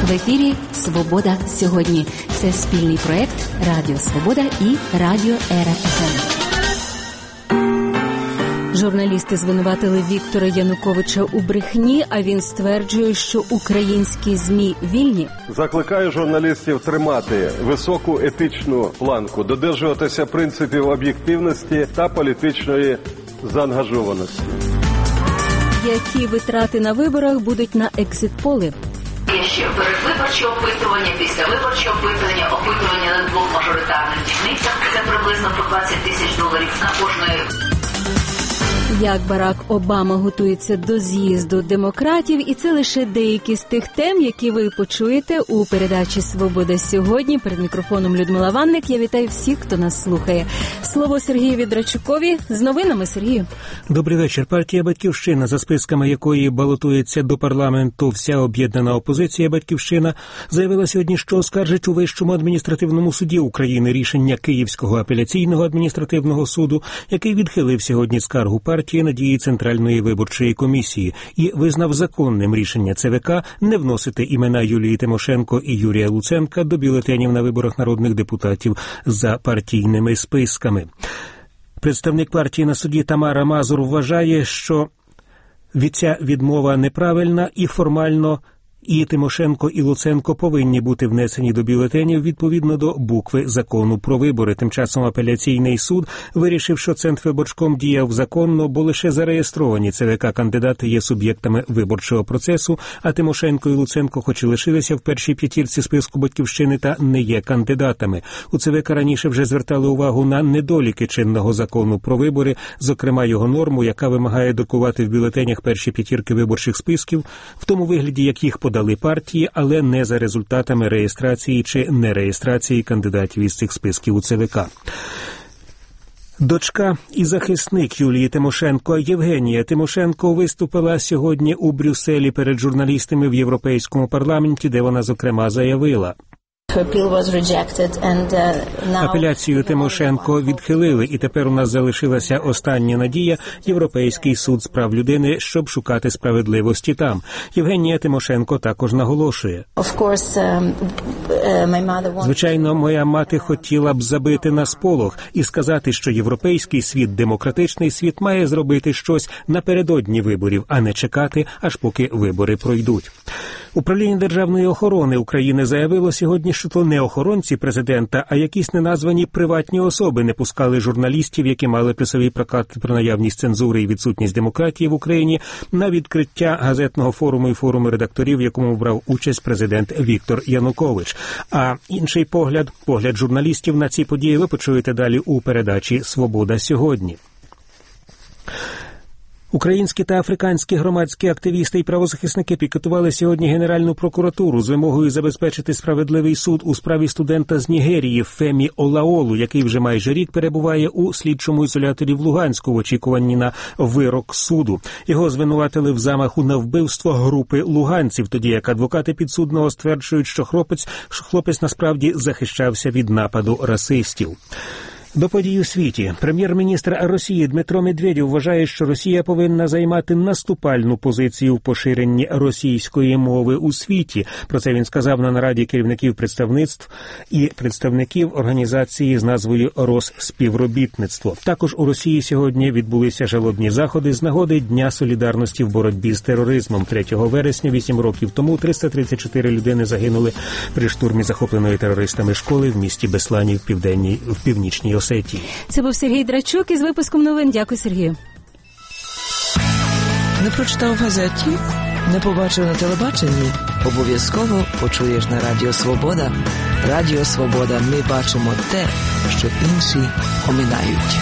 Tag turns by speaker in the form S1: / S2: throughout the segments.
S1: В ефірі «Свобода сьогодні». Це спільний проект Радіо Свобода і Радіо РФМ. Журналісти звинуватили Віктора Януковича у брехні, а він стверджує, що українські ЗМІ вільні.
S2: Закликаю журналістів тримати високу етичну планку, додержуватися принципів об'єктивності та політичної заангажованості.
S1: Які витрати на виборах будуть на екзит-поли?
S3: Є ще передвиборче опитування, післявиборче опитування, опитування на двох мажоритарних дільницях. Це приблизно по $20,000 на кожної.
S1: Як Барак Обама готується до з'їзду демократів, і це лише деякі з тих тем, які ви почуєте у передачі «Свобода сьогодні». Перед мікрофоном Людмила Ванник. Я вітаю всіх, хто нас слухає. Слово Сергію Драчукові. З новинами, Сергію.
S4: Добрий вечір. Партія «Батьківщина», за списками якої балотується до парламенту вся об'єднана опозиція «Батьківщина», заявила сьогодні, що оскаржить у Вищому адміністративному суді України рішення Київського апеляційного адміністративного суду, який відхилив сьогодні скаргу партії на дії Центральної виборчої комісії і визнав законним рішення ЦВК не вносити імена Юлії Тимошенко і Юрія Луценка до бюлетенів на виборах народних депутатів за партійними списками. Представник партії на суді Тамара Мазур вважає, що ця відмова неправильна і формально і Тимошенко, і Луценко повинні бути внесені до бюлетенів відповідно до букви закону про вибори. Тим часом апеляційний суд вирішив, що Центрвиборчком діяв законно, бо лише зареєстровані ЦВК кандидати є суб'єктами виборчого процесу, а Тимошенко і Луценко хоч і лишилися в першій п'ятірці списку «Батьківщини» та не є кандидатами. У ЦВК раніше вже звертали увагу на недоліки чинного закону про вибори, зокрема його норму, яка вимагає друкувати в бюлетенях перші п'ятірки виборчих списків, в тому вигляді, як їх подали партії, але не за результатами реєстрації чи нереєстрації кандидатів із цих списків у ЦВК. Дочка і захисник Юлії Тимошенко Євгенія Тимошенко виступила сьогодні у Брюсселі перед журналістами в Європейському парламенті, де вона, зокрема, заявила: апеляцію Тимошенко відхилили, і тепер у нас залишилася остання надія – Європейський суд з прав людини, щоб шукати справедливості там. Євгенія Тимошенко також наголошує: звичайно, моя мати хотіла б забити на сполох і сказати, що європейський світ, демократичний світ, має зробити щось напередодні виборів, а не чекати, аж поки вибори пройдуть. Управління Державної охорони України заявило сьогодні, що то не охоронці президента, а якісь неназвані приватні особи не пускали журналістів, які мали писові плакати про наявність цензури і відсутність демократії в Україні, на відкриття газетного форуму і форуму редакторів, в якому брав участь президент Віктор Янукович. А інший погляд журналістів на ці події ви почуєте далі у передачі «Свобода сьогодні». Українські та африканські громадські активісти і правозахисники пікетували сьогодні Генеральну прокуратуру з вимогою забезпечити справедливий суд у справі студента з Нігерії Фемі Олаолу, який вже майже рік перебуває у слідчому ізоляторі в Луганську в очікуванні на вирок суду. Його звинуватили в замаху на вбивство групи луганців, тоді як адвокати підсудного стверджують, що хлопець насправді захищався від нападу расистів. До подій у світі. Прем'єр-міністр Росії Дмитро Медведєв вважає, що Росія повинна займати наступальну позицію в поширенні російської мови у світі. Про це він сказав на нараді керівників представництв і представників організації з назвою «Розспівробітництво». Також у Росії сьогодні відбулися жалобні заходи з нагоди Дня солідарності в боротьбі з тероризмом. 3 вересня, 8 років тому, 334 людини загинули при штурмі захопленої терористами школи в місті Беслані в північній Осетії.
S1: Це був Сергій Драчук із випуском новин. Дякую, Сергію.
S5: Не прочитав в газеті? Не побачив на телебаченні? Обов'язково почуєш на Радіо Свобода. Радіо Свобода. Ми бачимо те, що інші оминають.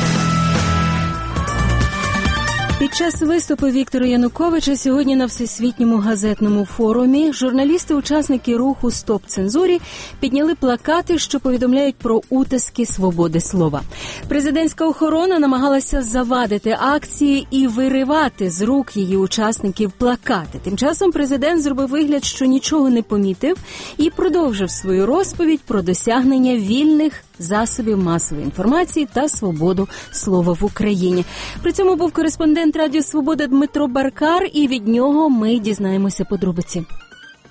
S1: Під час виступу Віктора Януковича сьогодні на Всесвітньому газетному форумі журналісти-учасники руху «Стоп цензурі» підняли плакати, що повідомляють про утиски свободи слова. Президентська охорона намагалася завадити акції і виривати з рук її учасників плакати. Тим часом президент зробив вигляд, що нічого не помітив, і продовжив свою розповідь про досягнення вільних засобів масової інформації та свободу слова в Україні. При цьому був кореспондент Радіо Свобода Дмитро Баркар, і від нього ми дізнаємося подробиці.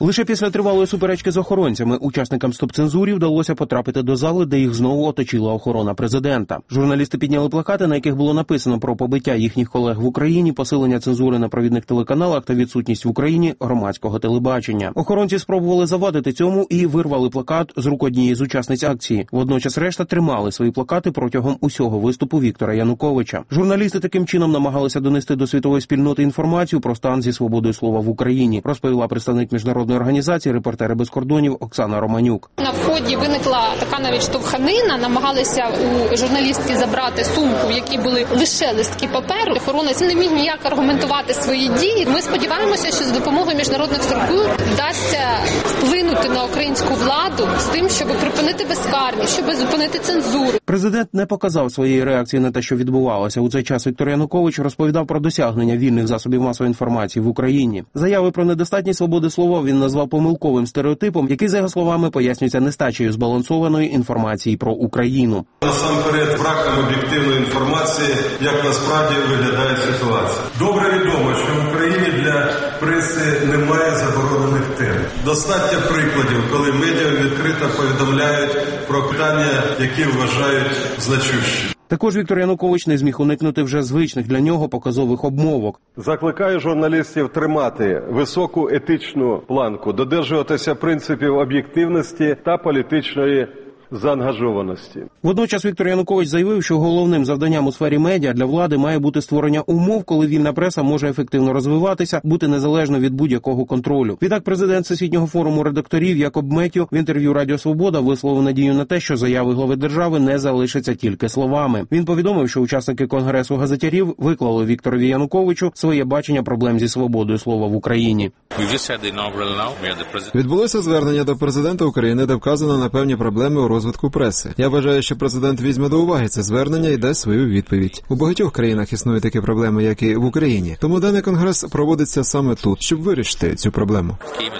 S6: Лише після тривалої суперечки з охоронцями учасникам стоп-цензурі вдалося потрапити до зали, де їх знову оточила охорона президента. Журналісти підняли плакати, на яких було написано про побиття їхніх колег в Україні, посилення цензури на провідних телеканалах та відсутність в Україні громадського телебачення. Охоронці спробували завадити цьому і вирвали плакат з рук однієї з учасниць акції. Водночас решта тримали свої плакати протягом усього виступу Віктора Януковича. Журналісти таким чином намагалися донести до світової спільноти інформацію про стан зі свободою слова в Україні, розповіла представник міжнародної організації «Репортери без кордонів» Оксана Романюк.
S7: На вході виникла така навіть штовханина, намагалися у журналістки забрати сумку, в якій були лише листки паперу. Охоронець не міг ніяк аргументувати свої дії. Ми сподіваємося, що за допомогою міжнародних структур вдасться вплинути на українську владу з тим, щоб припинити безкарність, щоб зупинити цензуру.
S6: Президент не показав своєї реакції на те, що відбувалося. У цей час Віктор Янукович розповідав про досягнення вільних засобів масової інформації в Україні. Заяви про недостатність свободи слова він назвав помилковим стереотипом, який, за його словами, пояснюється нестачею збалансованої інформації про Україну.
S2: Насамперед, браком об'єктивної інформації, як насправді виглядає ситуація. Добре відомо, що в Україні для преси немає заборонених тем. Достатньо прикладів, коли медіа відкрито повідомляють про питання, які вважають значущі.
S6: Також Віктор Янукович не зміг уникнути вже звичних для нього показових обмовок.
S2: Закликаю журналістів тримати високу етичну планку, додержуватися принципів об'єктивності та політичної заангажованості.
S6: Водночас Віктор Янукович заявив, що головним завданням у сфері медіа для влади має бути створення умов, коли вільна преса може ефективно розвиватися, бути незалежно від будь-якого контролю. Відтак президент Всесвітнього форуму редакторів Якоб Меттьо в інтерв'ю Радіо Свобода висловив надію на те, що заяви глави держави не залишаться тільки словами. Він повідомив, що учасники Конгресу газетярів виклали Вікторові Януковичу своє бачення проблем зі свободою слова в Україні.
S8: Відбулося звернення до президента України, де вказано на певні проблеми у розвитку преси. Я вважаю, що президент візьме до уваги це звернення і дасть свою відповідь. У багатьох країнах існують такі проблеми, як і в Україні. Тому даний конгрес проводиться саме тут, щоб вирішити цю проблему.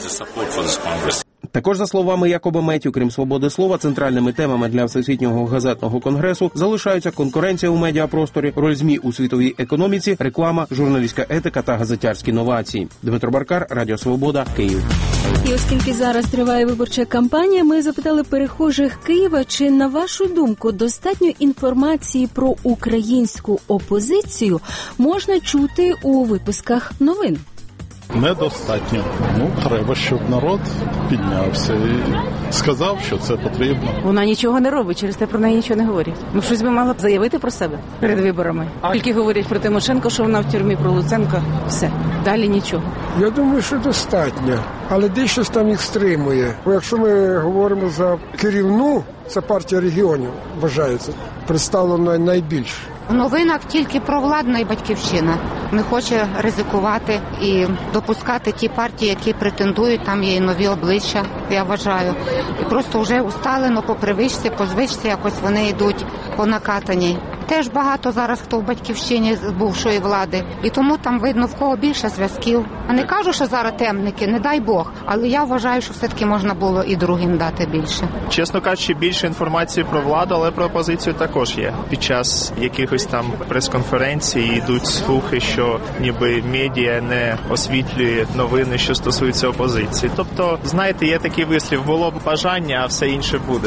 S6: Також, за словами Якоба Меттьо, крім свободи слова, центральними темами для Всесвітнього газетного конгресу залишаються конкуренція у медіапросторі, роль ЗМІ у світовій економіці, реклама, журналістська етика та газетярські новації. Дмитро Баркар, Радіо Свобода, Київ.
S1: І оскільки зараз триває виборча кампанія, ми запитали перехожих Києва, чи, на вашу думку, достатньо інформації про українську опозицію можна чути у випусках новин?
S9: Недостатньо. Треба, щоб народ піднявся і сказав, що це потрібно.
S10: Вона нічого не робить, через те про неї нічого не говорять. Щось би мала б заявити про себе перед виборами. Тільки говорять про Тимошенко, що вона в тюрмі, про Луценка. Все. Далі нічого.
S11: Я думаю, що достатньо. Але дещо там їх стримує. Бо якщо ми говоримо за керівну, це партія регіонів, вважається, представлена найбільше.
S12: В новинах тільки провладна і Батьківщина. Не хоче ризикувати і допускати ті партії, які претендують, там є і нові обличчя, я вважаю. І просто вже усталено по привичці, по звичці якось вони йдуть по накатаній. Теж багато зараз хто в Батьківщині з бувшої влади. І тому там видно, в кого більше зв'язків. А не кажу, що зараз темники, не дай Бог. Але я вважаю, що все-таки можна було і другим дати більше.
S13: Чесно кажучи, більше інформації про владу, але про опозицію також є. Під час якихось там прес-конференцій йдуть слухи, що ніби медіа не освітлює новини, що стосуються опозиції. Тобто, знаєте, є такий вислів, було б бажання, а все інше буде.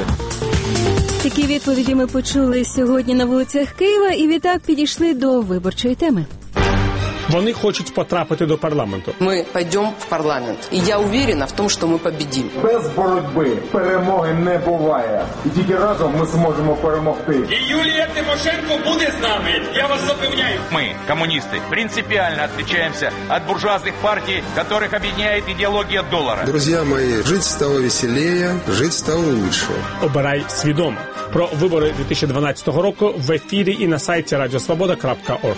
S1: Такі відповіді ми почули сьогодні на вулицях Києва і відтак підійшли до виборчої теми.
S4: Вони хочуть потрапити до парламенту.
S5: Ми підемо в парламент. І я впевнена в тому, що ми победимо.
S14: Без боротьби перемоги не буває. І тільки разом ми зможемо перемогти.
S15: І Юлія Тимошенко буде з нами. Я вас запевняю.
S16: Мы, коммунисты, принципиально отличаемся от буржуазных партий, которых объединяет идеология доллара.
S17: Друзья мои, жить стало веселее, жить стало лучше.
S4: Обирай свідомо. Про вибори 2012 року в ефірі і на сайті radiosvoboda.org.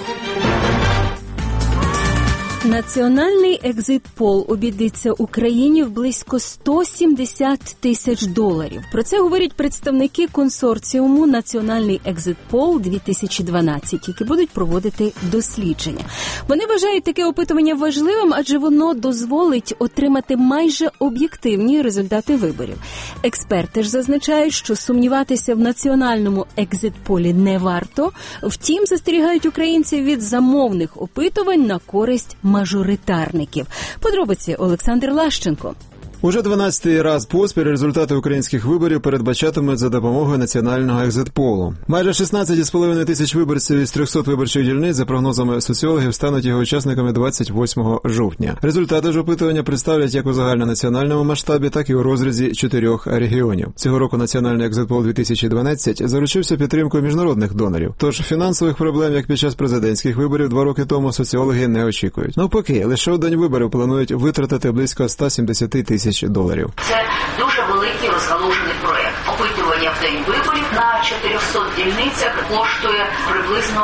S1: Національний екзит-пол обійдеться Україні в близько $170 тисяч. Про це говорять представники консорціуму «Національний екзит-пол 2012», які будуть проводити дослідження. Вони вважають таке опитування важливим, адже воно дозволить отримати майже об'єктивні результати виборів. Експерти ж зазначають, що сумніватися в національному екзит-полі не варто. Втім, застерігають українців від замовних опитувань на користь мажоритарників. Подробиці Олександр Лащенко.
S8: Уже 12-й раз поспіль результати українських виборів передбачатимуть за допомогою національного екзит-полу. Майже 16,5 тисяч виборців із 300 виборчих дільниць, за прогнозами соціологів, стануть його учасниками 28 жовтня. Результати ж опитування представлять як у загальнонаціональному масштабі, так і у розрізі 4 регіонів. Цього року національний екзит-пол 2012 заручився підтримкою міжнародних донорів. Тож фінансових проблем, як під час президентських виборів 2 роки тому, соціологи не очікують. Навпаки, лише у день виборів планують витратити близько 170 тисяч доларів.
S3: Це дуже великий розгалужений проєкт. Опитування в день виборів на 400 дільницях коштує приблизно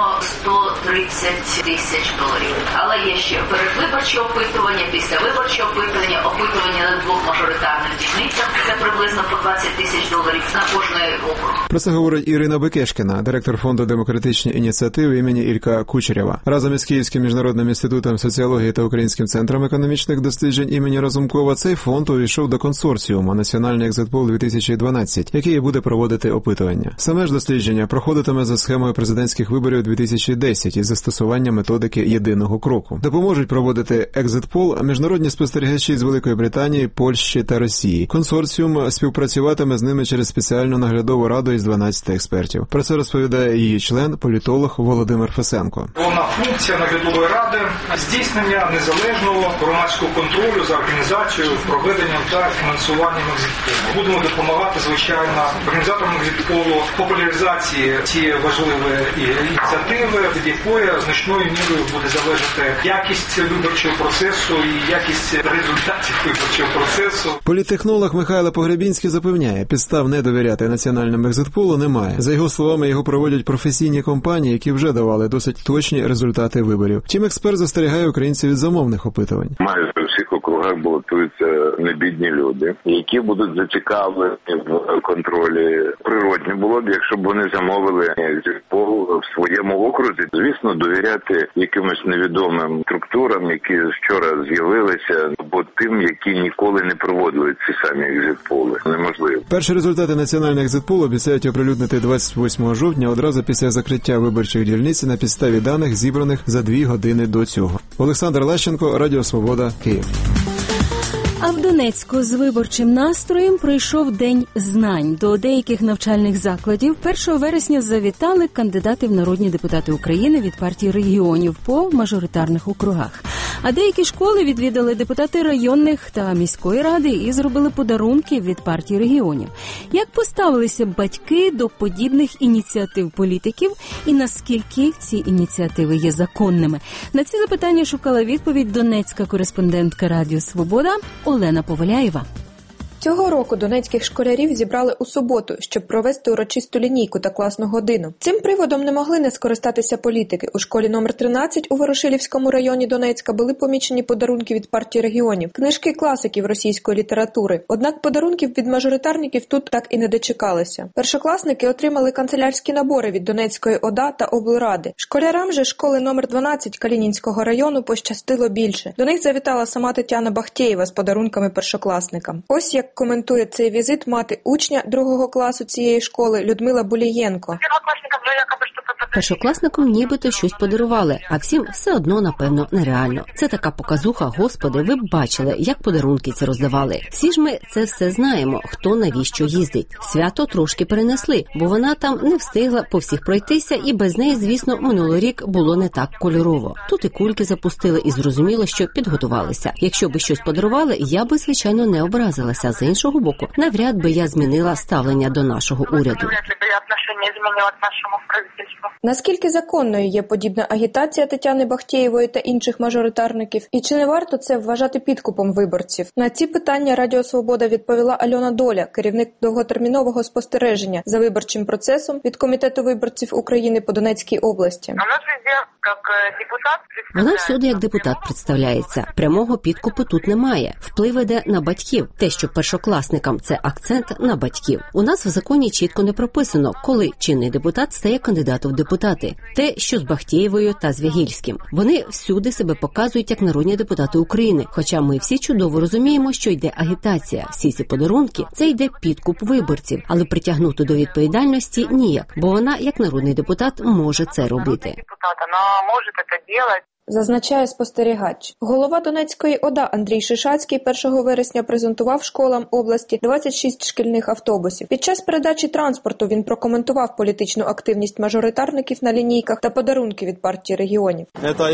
S3: 130 тисяч доларів. Але є ще передвиборче опитування, післявиборче опитування, опитування на 2 мажоритарних дільницях. Це приблизно по 20 тисяч доларів на кожний округ.
S8: Про це говорить Ірина Бекешкіна, директор фонду «Демократичні ініціативи» імені Ілька Кучерєва. Разом із Київським міжнародним інститутом соціології та Українським центром економічних досліджень імені Разумкова цей фонд увійшов до консорціуму «Національний екзит-пол 2012», який буде проводити опитування. Саме ж дослідження проходитиме за схемою президентських виборів 2010 із застосуванням методики єдиного кроку. Допоможуть проводити екзит-пол міжнародні спостерігачі з Великої Британії, Польщі та Росії. Консорціум співпрацюватиме з ними через спеціальну наглядову раду із 12 експертів. Про це розповідає її член, політолог Володимир Фесенко.
S18: Головна функція наглядової ради – здійснення незалежного громадського контролю за організацією, проведенням та фінансуванням екзит-полу. Будемо допомагати, звичайно, організаторам екзит-полу в популяризації цієї важливої ініціативи, від якої значною мірою буде залежати якість виборчого процесу і якість результатів виборчого процесу. Політтехнолог Михайло Погребінський запевняє, підстав не довіряти національному екзит-полу немає. За його словами, його проводять професійні компанії, які вже давали досить точні результати виборів. Втім, експерт застерігає українців від замовних опитувань.
S19: Майже у всіх округах балотуються небідні люди, які будуть зацікавлені в контролі. Природні було б, якщо б вони замовили екзит-пол в своєму окрузі. Звісно, довіряти якимось невідомим структурам, які вчора з'явилися, або тим, які ніколи не проводили ці самі екзит-поли. Неможливо.
S8: Перші результати національного екзит-полу обіцяють оприлюднити 28 жовтня, одразу після закриття виборчих дільниць на підставі даних, зібраних за 2 години до цього. Олександр Лащенко, Радіо Свобода, Київ.
S1: А в Донецьку з виборчим настроєм прийшов День знань. До деяких навчальних закладів 1 вересня завітали кандидати в народні депутати України від партії регіонів по мажоритарних округах. А деякі школи відвідали депутати районних та міської ради і зробили подарунки від партії регіонів. Як поставилися батьки до подібних ініціатив політиків і наскільки ці ініціативи є законними? На ці запитання шукала відповідь донецька кореспондентка Радіо Свобода Олена Поваляєва.
S20: Цього року донецьких школярів зібрали у суботу, щоб провести урочисту лінійку та класну годину. Цим приводом не могли не скористатися політики. У школі номер 13 у Ворошилівському районі Донецька були помічені подарунки від партії регіонів, книжки класиків російської літератури. Однак подарунків від мажоритарників тут так і не дочекалися. Першокласники отримали канцелярські набори від Донецької ОДА та облради. Школярам же школи номер 12 Калінінського району пощастило більше. До них завітала сама Тетяна Бахтєєва з подарунками першокласникам. Ось як коментує цей візит мати учня 2 класу цієї школи Людмила Булієнко.
S21: Першокласникам нібито щось подарували, а всім все одно, напевно, нереально. Це така показуха, господи, ви б бачили, як подарунки ці роздавали. Всі ж ми це все знаємо, хто навіщо їздить. Свято трошки перенесли, бо вона там не встигла по всіх пройтися, і без неї, звісно, минулий рік було не так кольорово. Тут і кульки запустили, і зрозуміло, що підготувалися. Якщо би щось подарували, я би, звичайно, не образилася. З іншого боку, навряд би я змінила ставлення до нашого уряду.
S20: Наскільки законною є подібна агітація Тетяни Бахтєєвої та інших мажоритарників? І чи не варто це вважати підкупом виборців? На ці питання Радіо Свобода відповіла Альона Доля, керівник довготермінового спостереження за виборчим процесом від Комітету виборців України по Донецькій області.
S21: Вона всюди як депутат представляється. Прямого підкупу тут немає. Вплив іде на батьків. Те, що першокласникам – це акцент на батьків. У нас в законі чітко не прописано, коли чинний депутат стає кандидатом в депутати. Те, що з Бахтєєвою та з Вягільським. Вони всюди себе показують як народні депутати України. Хоча ми всі чудово розуміємо, що йде агітація. Всі ці подарунки – це йде підкуп виборців. Але притягнути до відповідальності ніяк. Бо вона, як народний депутат, може це робити.
S20: зазначає спостерігач. Голова Донецької ОДА Андрій Шишацький 1 вересня презентував школам області 26 шкільних автобусів. Під час передачі транспорту він прокоментував політичну активність мажоритарників на лінійках та подарунки від партії регіонів.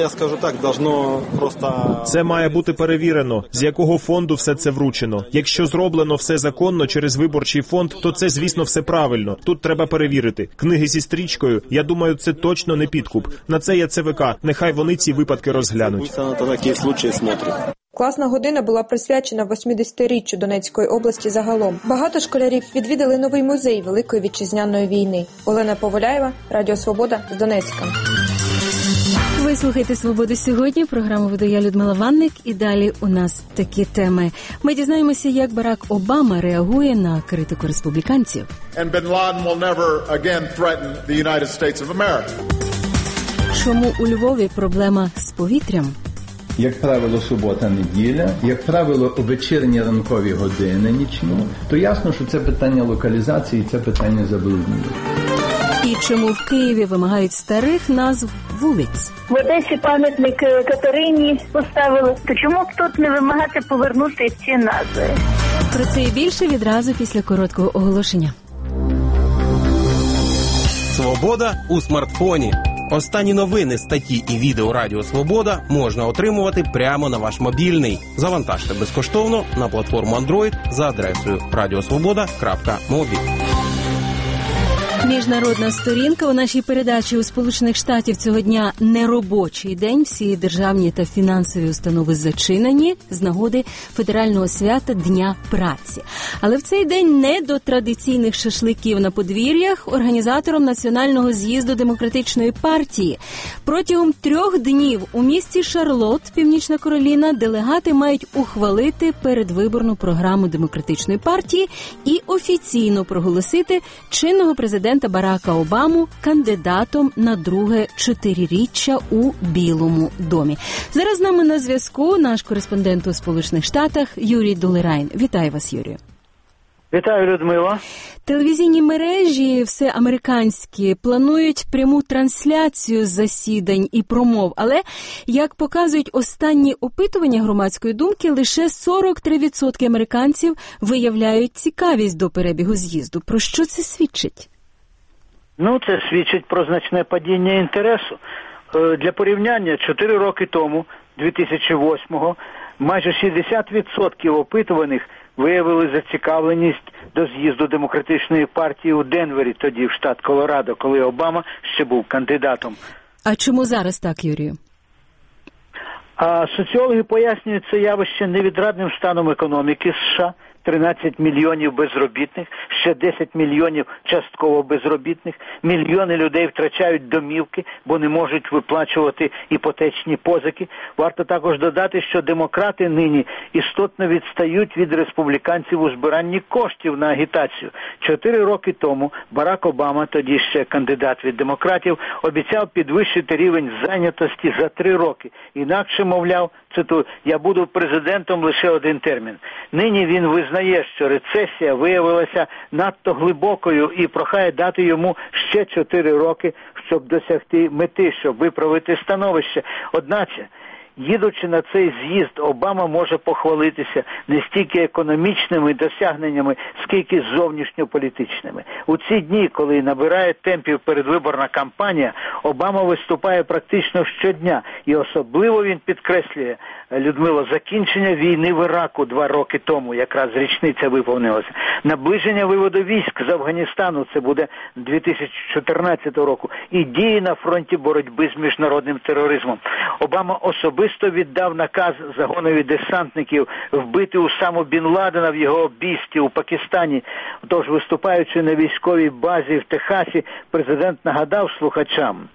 S7: Це має бути перевірено, з якого фонду все це вручено. Якщо зроблено все законно через виборчий фонд, то це, звісно, все правильно. Тут треба перевірити. Книги зі стрічкою, я думаю, це точно не підкуп. На це є ЦВК. Нехай вони ці випадки розглянуть.
S20: Класна година була присвячена 80-річчю Донецької області загалом. Багато школярів відвідали новий музей Великої Вітчизняної війни. Олена Поволяєва, Радіо Свобода з Донецька.
S1: Ви слухаєте «Свободу сьогодні», програму веду я, Людмила Ванник, і далі у нас такі теми. Ми дізнаємося, як Барак Обама реагує на критику республіканців. Чому у Львові проблема з повітрям?
S22: Як правило, субота-неділя, як правило, вечірні ранкові години нічні, то ясно, що це питання локалізації, це питання забруднення.
S1: І чому в Києві вимагають старих назв вулиць?
S23: В Одесі пам'ятник Катерині поставили. То чому б тут не вимагати повернути ці назви?
S1: Про це і більше відразу після короткого оголошення.
S6: Свобода у смартфоні. Останні новини, статті і відео Радіо Свобода можна отримувати прямо на ваш мобільний. Завантажте безкоштовно на платформу Android за адресою radiosvoboda.mobi.
S1: Міжнародна сторінка у нашій передачі. У Сполучених Штатів цього дня неробочий день. Всі державні та фінансові установи зачинені з нагоди федерального свята Дня праці. Але в цей день не до традиційних шашликів на подвір'ях організатором Національного з'їзду Демократичної партії. Протягом 3 днів у місті Шарлотт, Північна Кароліна, делегати мають ухвалити передвиборну програму Демократичної партії і офіційно проголосити чинного президента Барака Обаму кандидатом на друге 4-річчя у Білому домі. Зараз з нами на зв'язку наш кореспондент у Сполучених Штатах Юрій Долерайн. Вітаю вас, Юрію.
S24: Вітаю, Людмила.
S1: Телевізійні мережі, все американські, планують пряму трансляцію засідань і промов, але, як показують останні опитування громадської думки, лише 43% американців виявляють цікавість до перебігу з'їзду. Про що це свідчить?
S24: Це свідчить про значне падіння інтересу. Для порівняння, 4 роки тому, 2008-го, майже 60% опитуваних виявили зацікавленість до з'їзду Демократичної партії у Денвері, тоді в штат Колорадо, коли Обама ще був кандидатом.
S1: А чому зараз так, Юрію?
S24: А соціологи пояснюють це явище невідрадним станом економіки США. 13 мільйонів безробітних, ще 10 мільйонів частково безробітних, мільйони людей втрачають домівки, бо не можуть виплачувати іпотечні позики. Варто також додати, що демократи нині істотно відстають від республіканців у збиранні коштів на агітацію. 4 роки тому Барак Обама, тоді ще кандидат від демократів, обіцяв підвищити рівень зайнятості за 3 роки. Інакше, мовляв, цитую, я буду президентом лише 1 термін. Нині він визнає, що рецесія виявилася надто глибокою і прохає дати йому ще 4 роки, щоб досягти мети, щоб виправити становище. Одначе, їдучи на цей з'їзд, Обама може похвалитися не стільки економічними досягненнями, скільки зовнішньополітичними. У ці дні, коли набирає темпів передвиборна кампанія, Обама виступає практично щодня. І особливо він підкреслює, Людмило, закінчення війни в Іраку 2 роки тому, якраз річниця виповнилася. Наближення виводу військ з Афганістану, це буде 2014 року. І дії на фронті боротьби з міжнародним тероризмом. Обама особисто віддав наказ загонові десантників вбити Усаму Бін Ладена в його обійсті у Пакистані. Тож, виступаючи на військовій базі в Техасі, президент нагадав слухачам: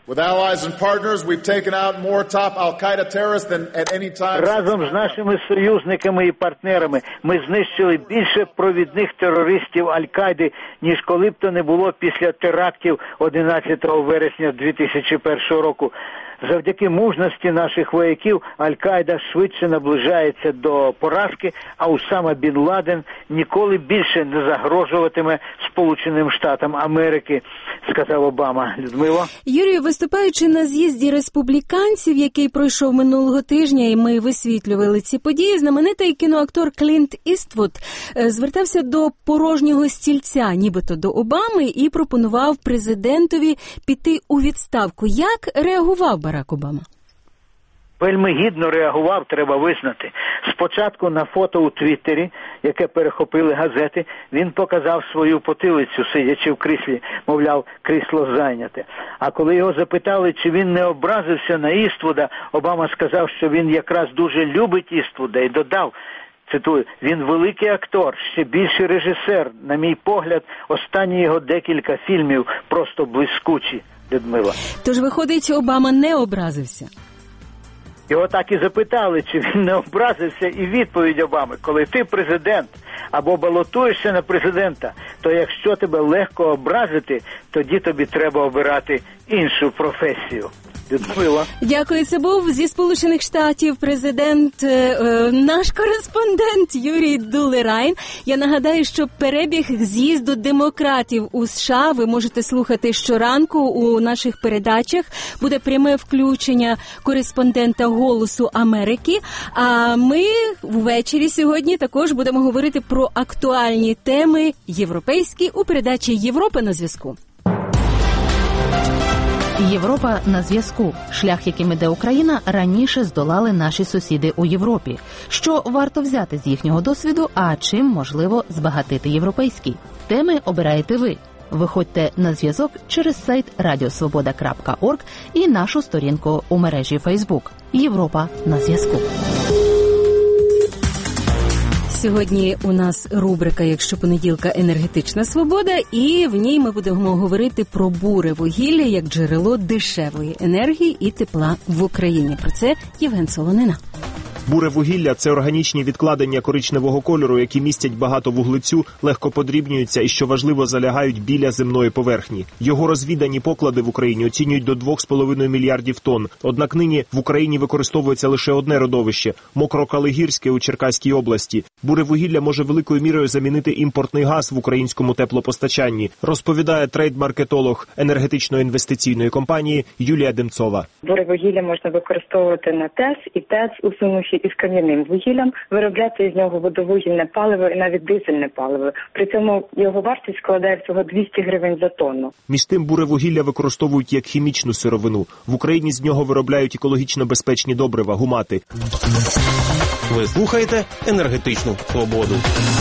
S24: разом з нашими союзниками і партнерами ми знищили більше провідних терористів Аль-Каїди, ніж коли б то не було після терактів 11 вересня 2001 року. Завдяки мужності наших вояків Аль-Каїда швидше наближається до поразки, а Усама Бін Ладен ніколи більше не загрожуватиме Сполученим Штатам Америки, сказав Обама. Людмила?
S1: Юрію, виступаючи на з'їзді республіканців, який пройшов минулого тижня, і ми висвітлювали ці події, знаменитий кіноактор Клінт Іствуд звертався до порожнього стільця, нібито до Обами, і пропонував президентові піти у відставку. Як реагував Барак Обама?
S24: Вельми гідно реагував, треба визнати. Спочатку на фото у Твіттері, яке перехопили газети, він показав свою потилицю, сидячи в кріслі, мовляв, крісло зайняте. А коли його запитали, чи він не образився на Іствуда, Обама сказав, що він якраз дуже любить Іствуда і додав, цитую, він великий актор, ще більший режисер. На мій погляд, останні його декілька фільмів просто блискучі, Людмила.
S1: Тож, виходить, Обама не образився?
S24: Його так і запитали, чи він не образився, і відповідь Обами: коли ти президент або балотуєшся на президента, то якщо тебе легко образити, тоді тобі треба обирати іншу професію. Людмила.
S1: Дякую. Це був зі Сполучених Штатів президент, наш кореспондент Юрій Дулерайн. Я нагадаю, що перебіг з'їзду демократів у США ви можете слухати щоранку у наших передачах. Буде пряме включення кореспондента «Голосу Америки». А ми ввечері сьогодні також будемо говорити про актуальні теми європейські у передачі «Європа на зв'язку».
S2: Європа на зв'язку. Шлях, яким іде Україна, раніше здолали наші сусіди у Європі. Що варто взяти з їхнього досвіду, а чим можливо збагатити європейський? Теми обираєте ви. Виходьте на зв'язок через сайт radiosvoboda.org і нашу сторінку у мережі Facebook. Європа на зв'язку.
S1: Сьогодні у нас рубрика «Як щопонеділка. Енергетична свобода», і в ній ми будемо говорити про буре вугілля як джерело дешевої енергії і тепла в Україні. Про це Євген Солонина.
S7: Буре вугілля – це органічні відкладення коричневого кольору, які містять багато вуглецю, легко подрібнюються і, що важливо, залягають біля земної поверхні. Його розвідані поклади в Україні оцінюють до 2,5 мільярдів тонн. Однак нині в Україні використовується лише одне родовище – Мокрокалигірське у Черкаській області. Буре вугілля може великою мірою замінити імпортний газ в українському теплопостачанні, розповідає трейд-маркетолог енергетично-інвестиційної компанії Юлія Демцова.
S9: Буре вугілля можна використовувати на ТЕС і ТЕЦ у суміші із кам'яним вугіллям, виробляється із нього водовугільне паливо і навіть дизельне паливо. При цьому його вартість складає всього 200 гривень за тонну.
S7: Між тим, буре вугілля використовують як хімічну сировину. В Україні з нього виробляють екологічно безпечні добрива – гумати.
S6: Ви слухаєте «Енергетичну свободу».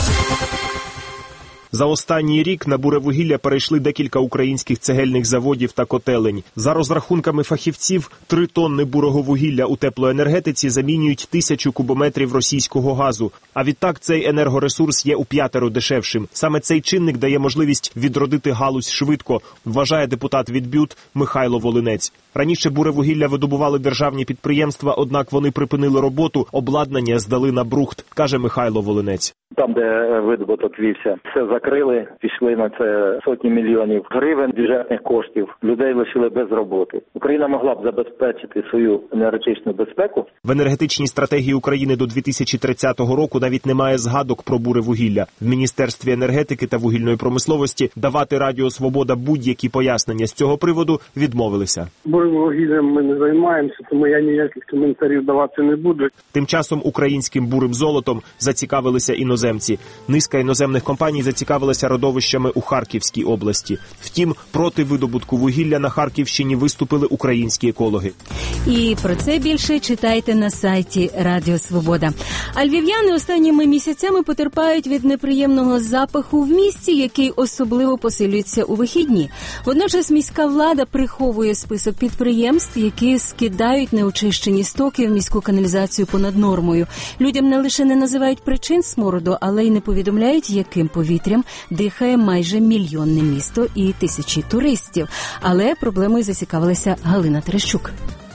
S7: За останній рік на буре вугілля перейшли декілька українських цегельних заводів та котелень. За розрахунками фахівців, 3 тонни бурого вугілля у теплоенергетиці замінюють 1000 кубометрів російського газу. А відтак цей енергоресурс є у 5 дешевшим. Саме цей чинник дає можливість відродити галузь швидко, вважає депутат від БЮТ Михайло Волинець. Раніше буре вугілля видобували державні підприємства, однак вони припинили роботу, обладнання здали на брухт, каже Михайло Волинець.
S10: Там, де видобуток вівся, все закрили, пішли на це сотні мільйонів гривень бюджетних коштів, людей лишили без роботи. Україна могла б забезпечити свою енергетичну безпеку.
S7: В енергетичній стратегії України до 2030 року навіть немає згадок про буре вугілля. В Міністерстві енергетики та вугільної промисловості давати Радіо Свобода будь-які пояснення з цього приводу відмовилися.
S11: Бурим вугіллям ми не займаємося, тому я ніяких коментарів давати не буду.
S7: Тим часом українським бурим золотом зацікавилися іноземці. Низка іноземних компаній зацікавилася родовищами у Харківській області. Втім, проти видобутку вугілля на Харківщині виступили українські екологи.
S1: І про це більше читайте на сайті Радіо Свобода. А львів'яни останніми місяцями потерпають від неприємного запаху в місті, який особливо посилюється у вихідні. Водночас міська влада приховує список підприємств, які скидають неочищені стоки в міську каналізацію понад нормою. Людям не лише не називають причин смороду, але й не повідомляють, яким повітрям дихає майже мільйонне місто і тисячі туристів. Але проблемою зацікавилася Галина Терещук.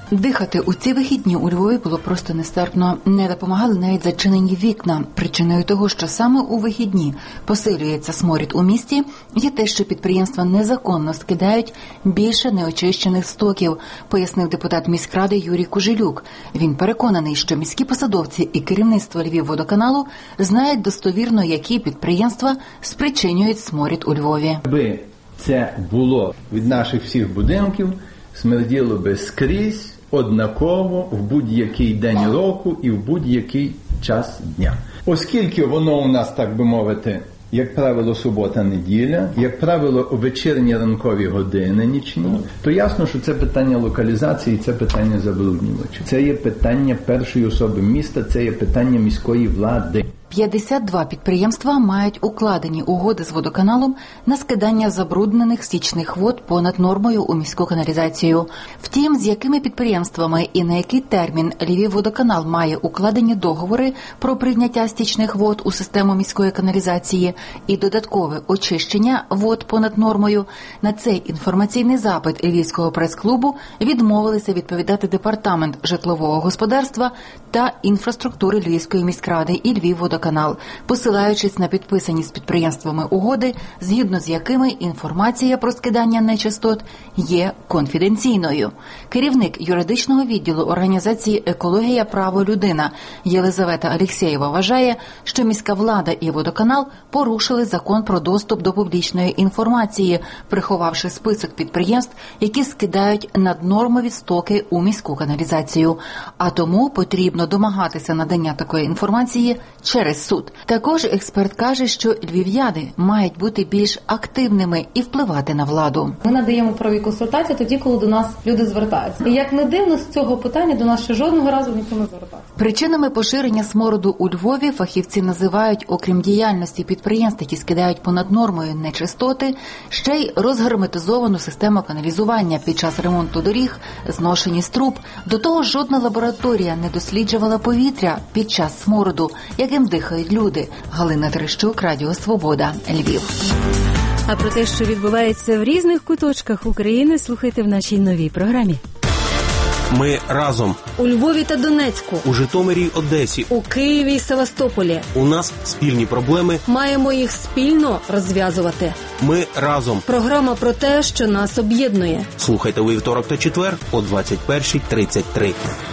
S5: Дихати у ці вихідні у Львові було просто нестерпно. Не допомагали навіть зачинені вікна. Причиною того, що саме у вихідні посилюється сморід у місті, є те, що підприємства незаконно скидають більше неочищених стоків, пояснив депутат міськради Юрій Кужелюк. Він переконаний, що міські посадовці і керівництво Львівводоканалу знають достовірно, які підприємства спричинюють сморід у Львові.
S22: Якби це було від наших всіх будинків, смерділо би скрізь, однаково, в будь-який день року і в будь-який час дня. Оскільки воно у нас, так би мовити, як правило, субота-неділя, як правило, вечірні ранкові години нічні, то ясно, що це питання локалізації, це питання забруднювачів. Це є питання першої особи міста, це є питання міської влади.
S5: 52 підприємства мають укладені угоди з водоканалом на скидання забруднених стічних вод понад нормою у міську каналізацію. Втім, з якими підприємствами і на який термін Львівводоканал має укладені договори про прийняття стічних вод у систему міської каналізації і додаткове очищення вод понад нормою, на цей інформаційний запит Львівського прес-клубу відмовилися відповідати Департамент житлового господарства та інфраструктури Львівської міськради і Львівводоканал, посилаючись на підписані з підприємствами угоди, згідно з якими інформація про скидання нечистот є конфіденційною. Керівник юридичного відділу організації «Екологія. Право. Людина» Єлизавета Алєксєєва вважає, що міська влада і водоканал порушили закон про доступ до публічної інформації, приховавши список підприємств, які скидають наднормові стоки у міську каналізацію. А тому потрібно домагатися надання такої інформації через суд. Також експерт каже, що львів'яни мають бути більш активними і впливати на владу.
S12: Ми надаємо правові консультації тоді, коли до нас люди звертаються. І як не дивно, з цього питання до нас ще жодного разу ніхто не звертався.
S5: Причинами поширення смороду у Львові фахівці називають, окрім діяльності підприємств, які скидають понад нормою нечистоти, ще й розгерметизовану систему каналізування під час ремонту доріг, зношеність труб. До того ж, жодна лабораторія не досліджувала повітря під час смороду, яким дихають люди. Галина Терещук, Радіо Свобода, Львів.
S1: А про те, що відбувається в різних куточках України, слухайте в нашій новій програмі.
S6: Ми разом.
S1: У Львові та Донецьку.
S6: У Житомирі, Одесі.
S1: У Києві і Севастополі.
S6: У нас спільні проблеми.
S1: Маємо їх спільно розв'язувати.
S6: Ми разом.
S1: Програма про те, що нас об'єднує.
S6: Слухайте у вівторок та четвер о 21:33.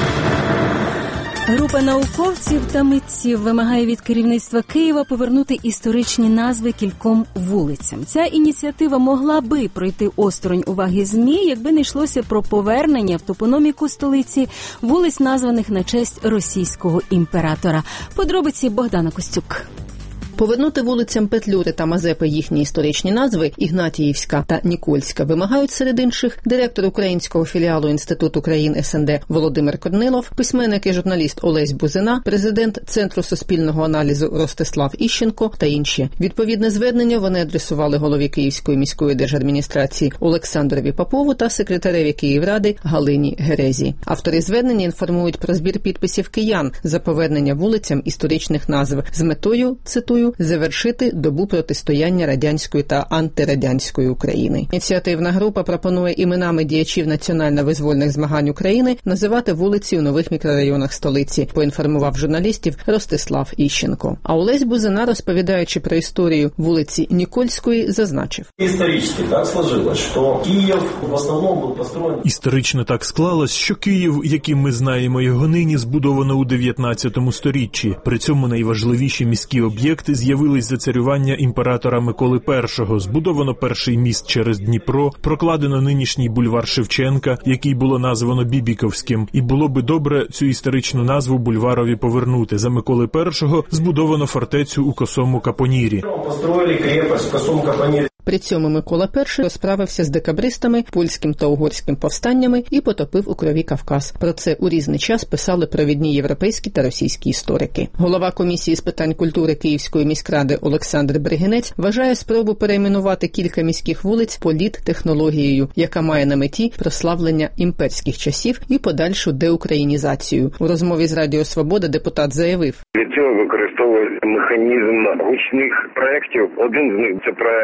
S1: Група науковців та митців вимагає від керівництва Києва повернути історичні назви кільком вулицям. Ця ініціатива могла би пройти осторонь уваги ЗМІ, якби не йшлося про повернення в топономіку столиці вулиць, названих на честь російського імператора. Подробиці Богдана Костюк.
S13: Повернути вулицям Петлюри та Мазепи їхні історичні назви Ігнатіївська та Нікольська вимагають серед інших директор українського філіалу Інституту країн СНД Володимир Корнилов, письменник і журналіст Олесь Бузина, президент Центру суспільного аналізу Ростислав Іщенко та інші. Відповідне звернення вони адресували голові Київської міської держадміністрації Олександрові Попову та секретареві Київради Галині Герезі. Автори звернення інформують про збір підписів киян за повернення вулицям історичних назв з метою, цитую, завершити добу протистояння радянської та антирадянської України. Ініціативна група пропонує іменами діячів національно-визвольних змагань України називати вулиці у нових мікрорайонах столиці, поінформував журналістів Ростислав Іщенко. А Олесь Бузина, розповідаючи про історію вулиці Нікольської, зазначив.
S14: Історично так сложилось, що Київ в основному був построєн.
S7: Історично так склалось, що Київ, яким ми знаємо його нині, збудовано у 19 сторіччі. При цьому найважливіші міські об'єкти з'явились за царювання імператора Миколи І. Збудовано перший міст через Дніпро, прокладено нинішній бульвар Шевченка, який було названо Бібіковським. І було би добре цю історичну назву бульварові повернути. За Миколи І збудовано фортецю у Косому Капонірі.
S14: Построїли крепость в Косому Капонірі.
S13: При цьому Микола І розправився з декабристами, польським та угорським повстаннями і потопив у крові Кавказ. Про це у різний час писали провідні європейські та російські історики. Голова комісії з питань культури Київської міськради Олександр Бригинець вважає спробу перейменувати кілька міських вулиць політтехнологією, яка має на меті прославлення імперських часів і подальшу деукраїнізацію. У розмові з Радіо Свобода депутат заявив:
S19: Для цього використовують механізм гучних проєктів. Один з них – це проєкт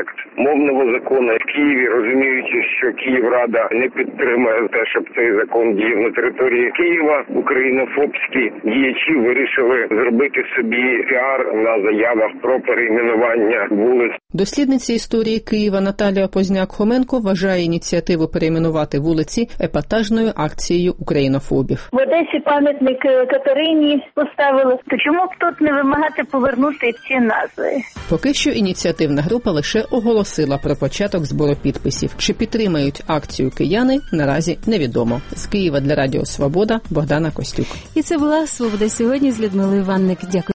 S4: мовного закону. В Києві, розуміючи, що Київрада не підтримує те, щоб цей закон діяв на території Києва, українофобські діячі вирішили зробити собі піар на заявах про перейменування вулиць.
S13: Дослідниця історії Києва Наталія Позняк-Хоменко вважає ініціативу перейменувати вулиці епатажною акцією українофобів.
S23: В Одесі пам'ятник Катерині поставили. То чому б тут не вимагати повернути ці назви?
S13: Поки що ініціативна група лише оголосила про початок збору підписів. Чи підтримають акцію кияни, наразі невідомо. З Києва для Радіо Свобода Богдана Костюк.
S1: І це була «Свобода сьогодні» з Людмилою Ванник. Дякую.